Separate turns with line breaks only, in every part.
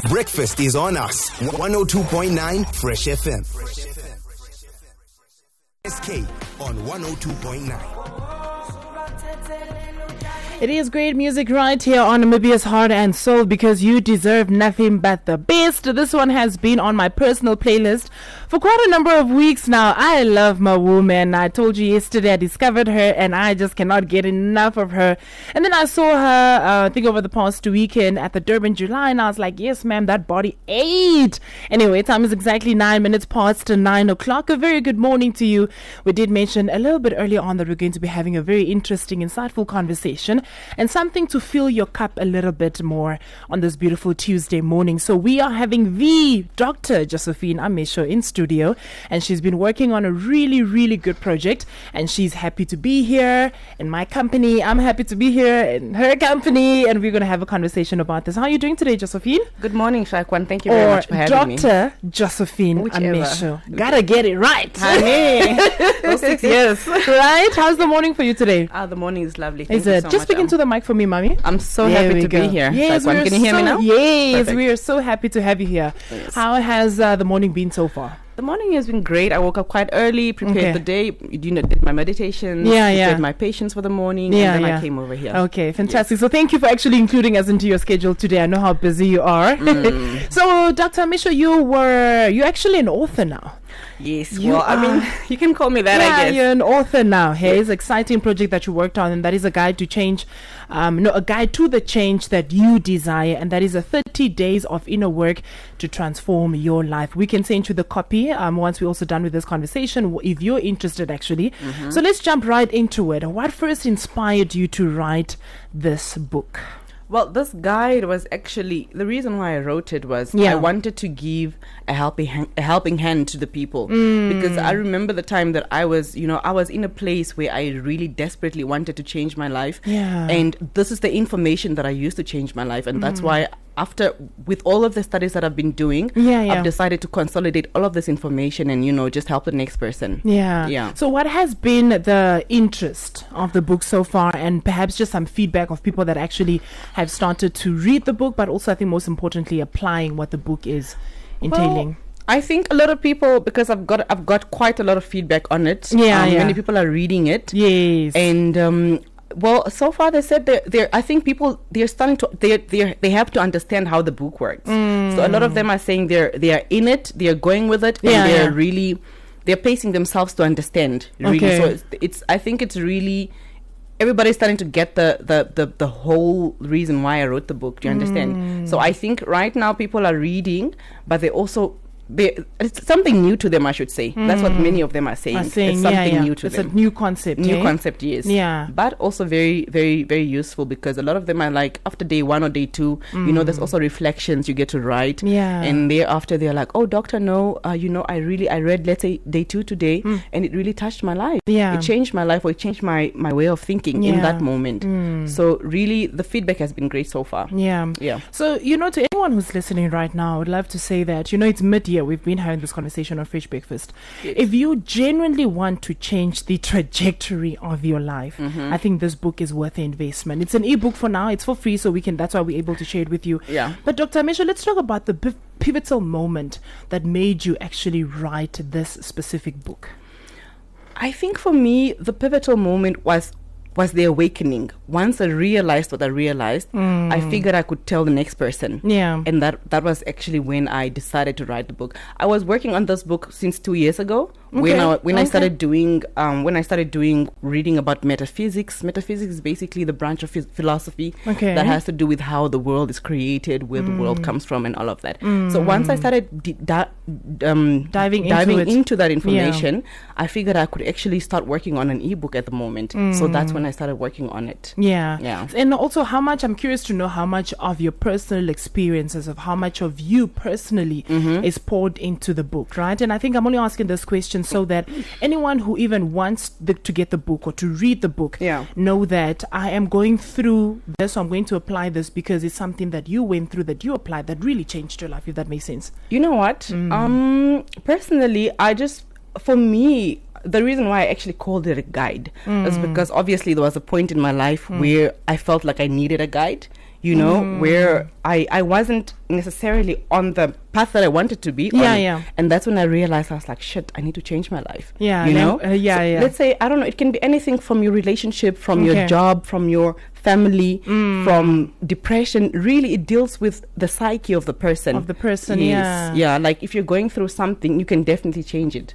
Breakfast is on us. 102.9 Fresh FM. SK on 102.9.
It is great music right here on Namibia's Heart and Soul, because you deserve nothing but the best. This one has been on my personal playlist for quite a number of weeks now. I love my woman. I told you yesterday I discovered her and I just cannot get enough of her. And then I saw her, I think over the past weekend at the Durban July, and I was like, yes ma'am, that body ate. Anyway, time is exactly 9 minutes past 9 o'clock. A very good morning to you. We did mention a little bit earlier on that we're going to be having a very interesting, insightful conversation and something to fill your cup a little bit more on this beautiful Tuesday morning. So we are having the Dr. Josephine Amesho in studio, and she's been working on a really, really good project, and she's happy to be here in my company. I'm happy to be here in her company, and we're going to have a conversation about this. How are you doing today, Josephine?
Good morning, Shakwan. Thank you very much for having me.
Dr. Josephine Amesho. Gotta get it right.
Honey. Those 6 years.
Right? How's the morning for you today?
The morning is lovely. Thank
Is
you
it?
so
Just
much,
speak into the mic for me, mommy.
I'm so
There
happy
we
to
go.
be here.
Yes,
Shakwan, can you hear me now?
Yes,
Perfect.
we are so happy to have you here.
Yes.
How has the morning been so far?
The morning has been great. I woke up quite early, prepared the day, did my meditation, prepared my patients for the morning, and then I came over here.
Okay, fantastic. Yes. So thank you for actually including us into your schedule today. I know how busy you are. So, Dr. Amesho, you're actually an author now.
Yes, I mean, you can call me that, I guess.
You're an author now. Here's an exciting project that you worked on, and that is a guide to change, a guide to the change that you desire, and that is a 30 days of inner work to transform your life. We can send you the copy once we're also done with this conversation, if you're interested, actually. So let's jump right into it. What first inspired you to write this book?
Well, this guide was actually, the reason why I wrote it was I wanted to give a helping hand to the people. Because I remember the time that I was in a place where I really desperately wanted to change my life. And this is the information that I used to change my life. And that's why with all of the studies that I've been doing, I've decided to consolidate all of this information and, just help the next person.
Yeah. So what has been the interest of the book so far, and perhaps just some feedback of people that actually have started to read the book, but also I think most importantly applying what the book is entailing?
Well, I think a lot of people, because I've got quite a lot of feedback on it. Many people are reading it.
Yes.
And so far they said I think people, they're starting to, they have to understand how the book works. So a lot of them are saying they are in it, they're going with it, and they're really, they're placing themselves to understand. Really. So I think it's really, everybody's starting to get the whole reason why I wrote the book. Do you understand? So I think right now people are reading, but it's something new to them, I should say. That's what many of them are saying. It's something new to them.
It's a new concept.
New concept, yes.
Yeah.
But also very, very, very useful, because a lot of them are like, after day 1 or day 2, there's also reflections you get to write.
Yeah.
And thereafter they're like, oh, doctor, no, I read, let's say, day 2 today, and it really touched my life.
Yeah.
It changed my life, or it changed my way of thinking in that moment. So really, the feedback has been great so far.
Yeah. So, to anyone who's listening right now, I would love to say that, it's mid-year. We've been having this conversation on Fresh Breakfast. Yes. If you genuinely want to change the trajectory of your life, I think this book is worth the investment. It's an ebook for now. It's for free, so that's why we're able to share it with you.
Yeah.
But Dr. Amesho, let's talk about the pivotal moment that made you actually write this specific book.
I think for me, the pivotal moment was the awakening. Once I realized what I realized, I figured I could tell the next person.
Yeah.
And that was actually when I decided to write the book. I was working on this book since 2 years ago. When I started doing reading about metaphysics. Metaphysics is basically the branch of philosophy that has to do with how the world is created, where the world comes from, and all of that. So once I started diving into that information, I figured I could actually start working on an ebook at the moment. So that's when I started working on it.
Yeah. And also, I'm curious to know how much of your personal experiences, of how much of you personally is poured into the book, right? And I think I'm only asking this question so that anyone who even wants to get the book or to read the book know that I am going through this, so I'm going to apply this because it's something that you went through, that you applied, that really changed your life, if that makes sense.
You know what? Personally, for me, the reason why I actually called it a guide is because obviously there was a point in my life where I felt like I needed a guide. you know, where I wasn't necessarily on the path that I wanted to be on. And that's when I realized, I was like, shit, I need to change my life. You know? So let's say, I don't know, it can be anything from your relationship, from your job, from your family, from depression. Really, it deals with the psyche of the person. Yeah, like if you're going through something, you can definitely change it.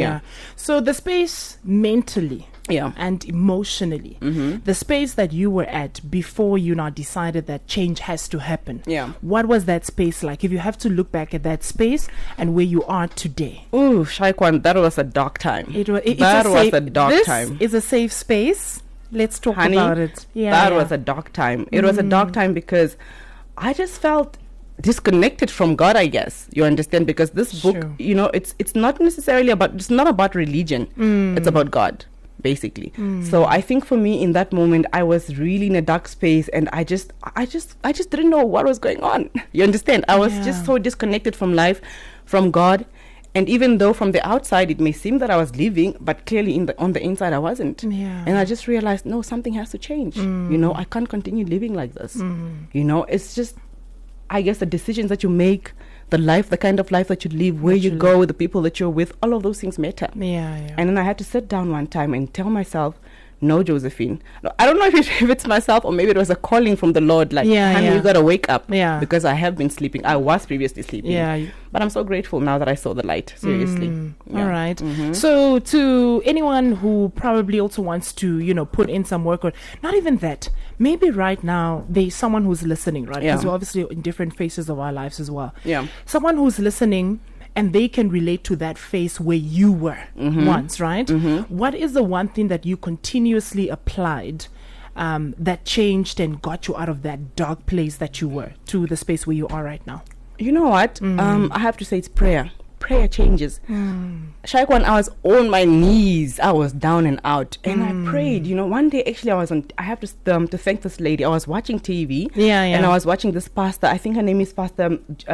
So the space mentally and emotionally, the space that you were at before you now decided that change has to happen, what was that space like? If you have to look back at that space and where you are today.
Ooh, Shaikwan, that was a dark time. That was a dark time.
This is a safe space. Let's talk about it.
That was a dark time. It was a dark time because I just felt disconnected from God, I guess. You understand? Because this book, you know, it's not necessarily about, it's not about religion. It's about God, basically. So I think for me in that moment, I was really in a dark space, and I just didn't know what was going on. You understand? I was just so disconnected from life, from God. And even though from the outside it may seem that I was living, but clearly on the inside I wasn't. And I just realized, no, something has to change. You know, I can't continue living like this. You know, it's just, I guess, the decisions that you make, the kind of life that you live, where you go, the people that you're with, all of those things matter. And then I had to sit down one time and tell myself, no, Josephine. I don't know if it's myself or maybe it was a calling from the Lord. Like, honey, you got to wake up. Because I have been sleeping. I was previously sleeping. But I'm so grateful now that I saw the light. Seriously.
All right. So to anyone who probably also wants to, you know, put in some work, or not even that, maybe right now there's someone who's listening, right? Because we're obviously in different phases of our lives as well. Someone who's listening, and they can relate to that phase where you were once, right? What is the one thing that you continuously applied that changed and got you out of that dark place that you were to the space where you are right now?
You know what? I have to say it's prayer. Prayer changes. Shaikwan, I was on my knees. I was down and out, and I prayed. You know, one day actually I have to thank this lady. I was watching TV, and I was watching this pastor. I think her name is Pastor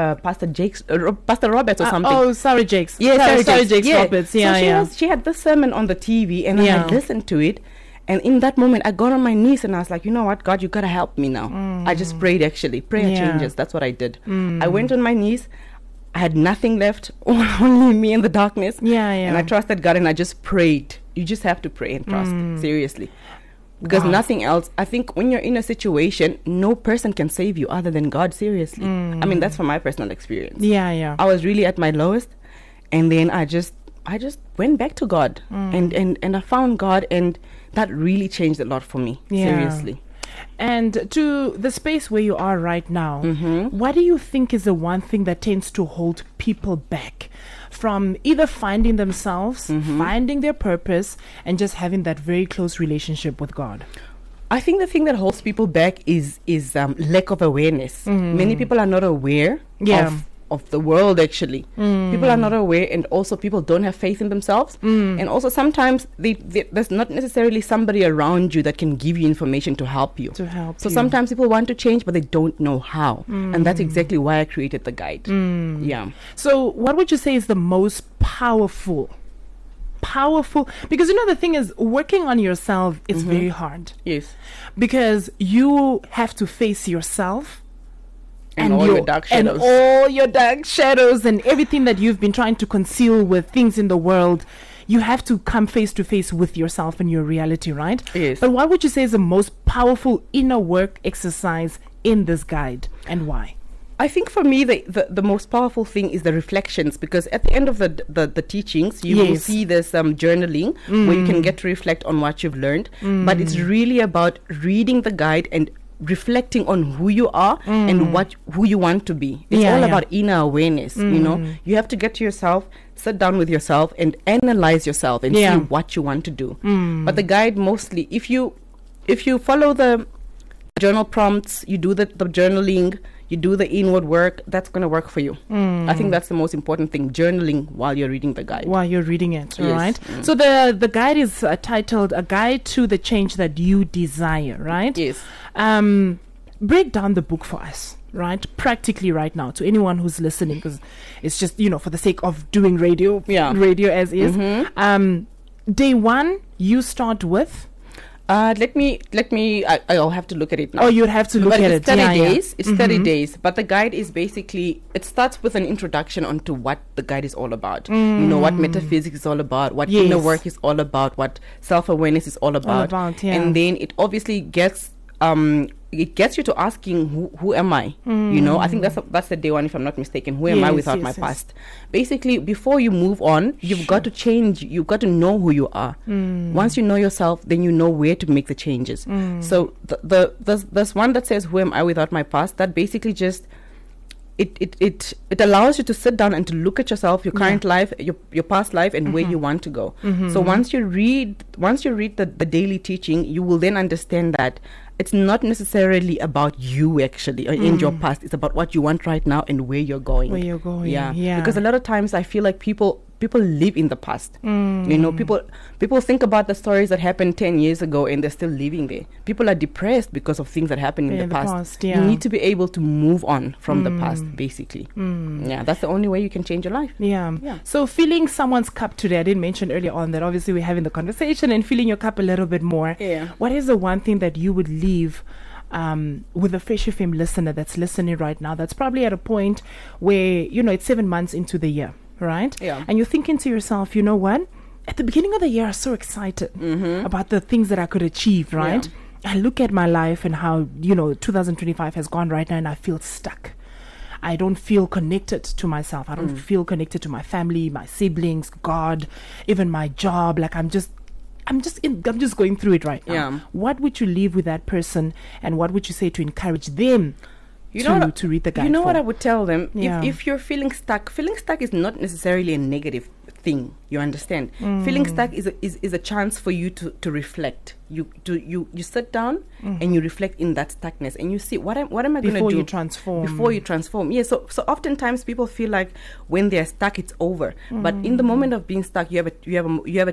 Roberts or something.
Sarah Jakes.
Sarah
Jakes Roberts.
So she had this sermon on the TV, and I listened to it. And in that moment, I got on my knees and I was like, you know what, God, you got to help me now. I just prayed, actually. Prayer changes. That's what I did. I went on my knees. I had nothing left, only me in the darkness. And I trusted God and I just prayed. You just have to pray and trust, seriously. Because nothing else, I think when you're in a situation, no person can save you other than God, seriously. I mean, that's from my personal experience. I was really at my lowest, and then I just went back to God and I found God, and that really changed a lot for me, seriously.
And to the space where you are right now, what do you think is the one thing that tends to hold people back from either finding themselves, finding their purpose, and just having that very close relationship with God?
I think the thing that holds people back is lack of awareness. Many people are not aware of the world, actually. People are not aware, and also people don't have faith in themselves. And also sometimes there's not necessarily somebody around you that can give you information to help you. So sometimes people want to change, but they don't know how. And that's exactly why I created the guide.
So what would you say is the most powerful, because you know the thing is, working on yourself is very hard. Because you have to face yourself and all your dark shadows. And all your dark shadows and everything that you've been trying to conceal with things in the world. You have to come face to face with yourself and your reality, right? But what would you say is the most powerful inner work exercise in this guide, and why?
I think for me, the most powerful thing is the reflections, because at the end of the teachings, you will see there's some journaling where you can get to reflect on what you've learned. But it's really about reading the guide and reflecting on who you are and who you want to be. It's all about inner awareness. You know, you have to get to yourself, sit down with yourself and analyze yourself and see what you want to do. But the guide, mostly, if you follow the journal prompts, you do the journaling, you do the inward work, that's going to work for you. I think that's the most important thing, journaling while you're reading the guide.
While you're reading it, right? So the guide is titled A Guide to the Change That You Desire, right? Break down the book for us, right? Practically right now, to anyone who's listening, because it's just, you know, for the sake of doing radio as is. Day one, you start with?
Let me. I'll have to look at it now.
Oh, you'd have to look
But
at
it's
it.
30 days.
Yeah.
It's 30 days. But the guide is basically, it starts with an introduction onto what the guide is all about. You know, what metaphysics is all about, what inner work is all about, what self-awareness is all about. And then it obviously gets you to asking, who am I? You know, I think that's the day one, if I'm not mistaken. Who am I without my past? Basically, before you move on, you've got to change. You've got to know who you are. Once you know yourself, then you know where to make the changes. So there's one that says, who am I without my past? That basically just it allows you to sit down and to look at yourself, your current life, your past life, and where you want to go. So once you read the daily teaching, you will then understand that it's not necessarily about you actually in your past. It's about what you want right now and where you're going. Yeah. Because a lot of times I feel like people live in the past. You know, people think about the stories that happened 10 years ago and they're still living there. People are depressed because of things that happened in the past. You need to be able to move on from the past, basically. Yeah, that's the only way you can change your life.
Yeah. So filling someone's cup today, I did mention earlier on that obviously we're having the conversation and filling your cup a little bit more.
Yeah.
What is the one thing that you would leave with a Fresh FM listener that's listening right now, that's probably at a point where, you know, it's 7 months into the year, right?
Yeah.
And you're thinking to yourself, you know what? At the beginning of the year, I was so excited about the things that I could achieve, right? Yeah. I look at my life and how, you know, 2025 has gone right now and I feel stuck. I don't feel connected to myself. I don't feel connected to my family, my siblings, God, even my job. Like I'm just going through it right now.
Yeah.
What would you leave with that person, and what would you say to encourage them to read the guide?
You know what I would tell them?
Yeah.
If you're feeling stuck is not necessarily a negative thing. You understand? Feeling stuck is a chance for you to reflect. You sit down and you reflect in that stuckness and you see what am I going to do
before you transform.
Yeah. So oftentimes people feel like when they're stuck it's over. But in the moment of being stuck, you have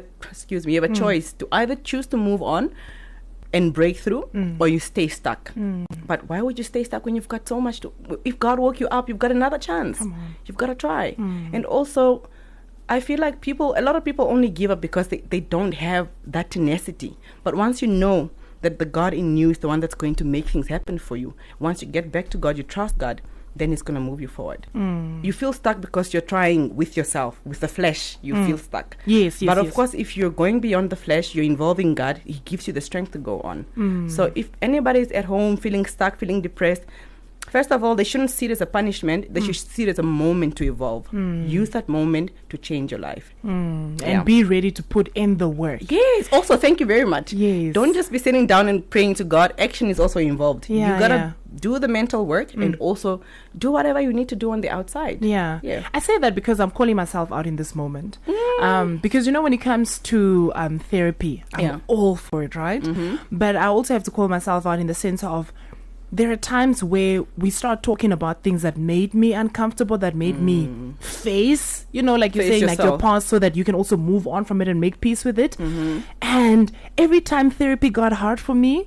a choice to either choose to move on and break through, or you stay stuck. But why would you stay stuck when you've got so much to? If God woke you up, you've got another chance. You've got to try. And also, I feel like a lot of people only give up because they don't have that tenacity. But once you know that the God in you is the one that's going to make things happen for you, once you get back to God, you trust God, then it's going to move you forward. You feel stuck because you're trying with yourself, with the flesh, you feel stuck.
Yes.
But of course, if you're going beyond the flesh, you're involving God, He gives you the strength to go on. So if anybody's at home feeling stuck, feeling depressed, first of all, they shouldn't see it as a punishment. They should see it as a moment to evolve. Use that moment to change your life.
And be ready to put in the work.
Yes. Also, thank you very much.
Yes.
Don't just be sitting down and praying to God. Action is also involved. You got to do the mental work and also do whatever you need to do on the outside.
Yeah. I say that because I'm calling myself out in this moment. Because, you know, when it comes to therapy, I'm all for it, right? But I also have to call myself out in the sense of, there are times where we start talking about things that made me uncomfortable, that made me face, you know, like you're saying, yourself. Like your past, so that you can also move on from it and make peace with it. And every time therapy got hard for me,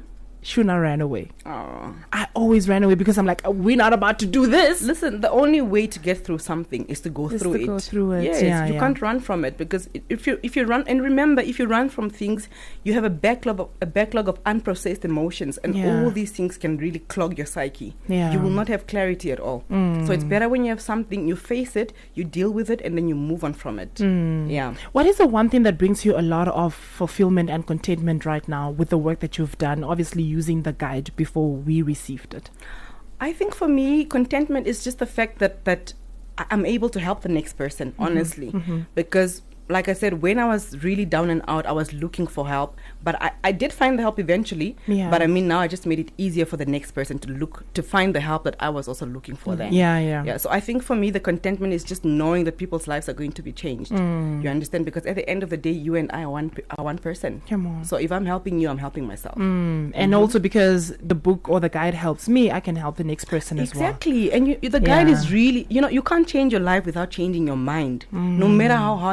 Shuna ran away. I always ran away because I'm like, we're not about to do this.
Listen, the only way to get through something is to go through it. Yes, you can't run from it, because if you run, and remember, if you run from things, you have a backlog of unprocessed emotions, and all these things can really clog your psyche. You will not have clarity at all. So it's better when you have something, you face it, you deal with it, and then you move on from it.
What is the one thing that brings you a lot of fulfillment and contentment right now with the work that you've done, obviously using the guide before we received it?
I think for me, contentment is just the fact that I'm able to help the next person, honestly. Because, like I said, when I was really down and out, I was looking for help. But I did find the help eventually. But I mean, now I just made it easier for the next person to find the help that I was also looking for then. So I think for me, the contentment is just knowing that people's lives are going to be changed. You understand? Because at the end of the day, you and I are one person.
Come on.
So if I'm helping you, I'm helping myself.
And also because the book or the guide helps me, I can help the next person as well.
Exactly. And the guide is really, you know, you can't change your life without changing your mind. No matter how hard you try.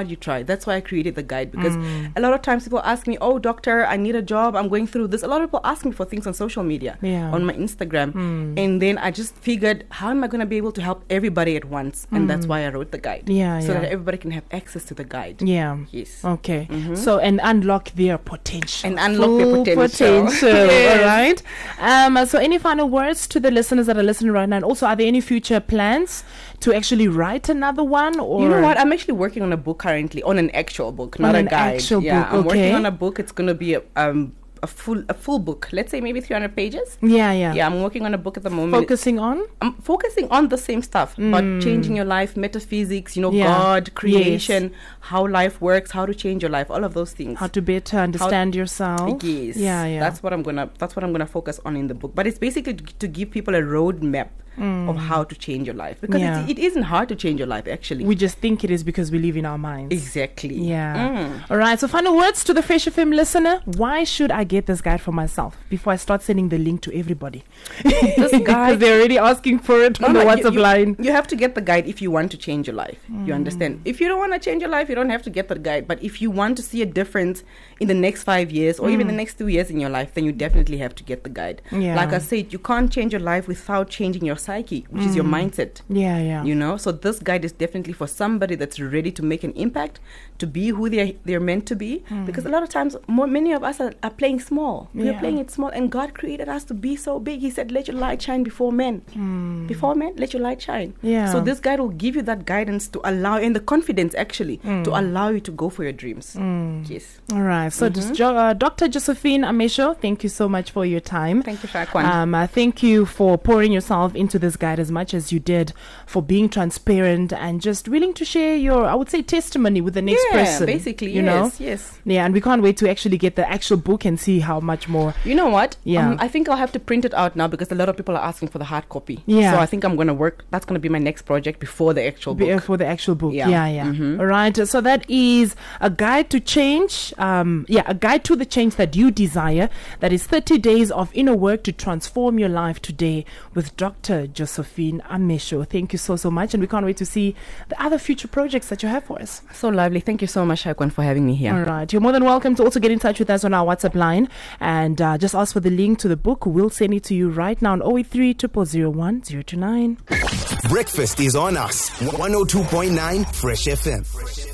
that's why I created the guide, because a lot of times people ask me, oh, doctor, I need a job, I'm going through this. A lot of people ask me for things on social media, on my Instagram. And then I just figured, how am I going to be able to help everybody at once? And that's why I wrote the guide. So that everybody can have access to the guide. Yes.
Okay. So, and unlock their potential.
And unlock their potential.
Yes. All right. So any final words to the listeners that are listening right now? And also, are there any future plans to actually write another one? Or
you know what? I'm actually working on a book currently, on an actual book, not a guide. I'm working on a book. It's going to be a full book. Let's say maybe 300 pages. Yeah, I'm working on a book at the moment. I'm focusing on the same stuff, but changing your life, metaphysics, God, creation, how life works, how to change your life, all of those things.
How to better understand yourself.
Yes. That's what I'm gonna focus on in the book. But it's basically to give people a roadmap of how to change your life, because it isn't hard to change your life, actually.
We just think it is because we live in our minds.
Exactly.
All right, so final words to the Fresh FM listener. Why should I get this guide for myself before I start sending the link to everybody?
This guide,
they're already asking for it on the WhatsApp line.
You have to get the guide if you want to change your life. You understand? If you don't want to change your life, you don't have to get the guide. But if you want to see a difference in the next 5 years or even the next 2 years in your life, then you definitely have to get the guide. Like I said, you can't change your life without changing your psyche, which is your mindset. You know, so this guide is definitely for somebody that's ready to make an impact, to be who they're meant to be. Because a lot of times, many of us are playing small. We're playing it small, and God created us to be so big. He said, let your light shine before men. Before men, let your light shine. So this guide will give you that guidance to allow, and the confidence actually, to allow you to go for your dreams. Yes.
All right. So Dr. Josephine Amesho, thank you so much for your time.
Thank you, Shakwan.
Thank you for pouring yourself into this guide as much as you did, for being transparent and just willing to share your, I would say, testimony with the next person.
Basically,
you know?
Yes.
Yeah, and we can't wait to actually get the actual book and see how much more.
You know what? I think I'll have to print it out now, because a lot of people are asking for the hard copy. So I think I'm going to work. That's going to be my next project before the actual book.
Before the actual book. All right. So that is a guide to change. A guide to the change that you desire. That is 30 days of inner work to transform your life today with Dr. Josephine Amesho. Thank you so much, and we can't wait to see the other future projects that you have for us.
So lovely. Thank you so much, Shakwan, for having me here.
All right. You're more than welcome to also get in touch with us on our WhatsApp line, and just ask for the link to the book. We'll send it to you right now on 083 001 029.
Breakfast is on us. 102.9 Fresh FM.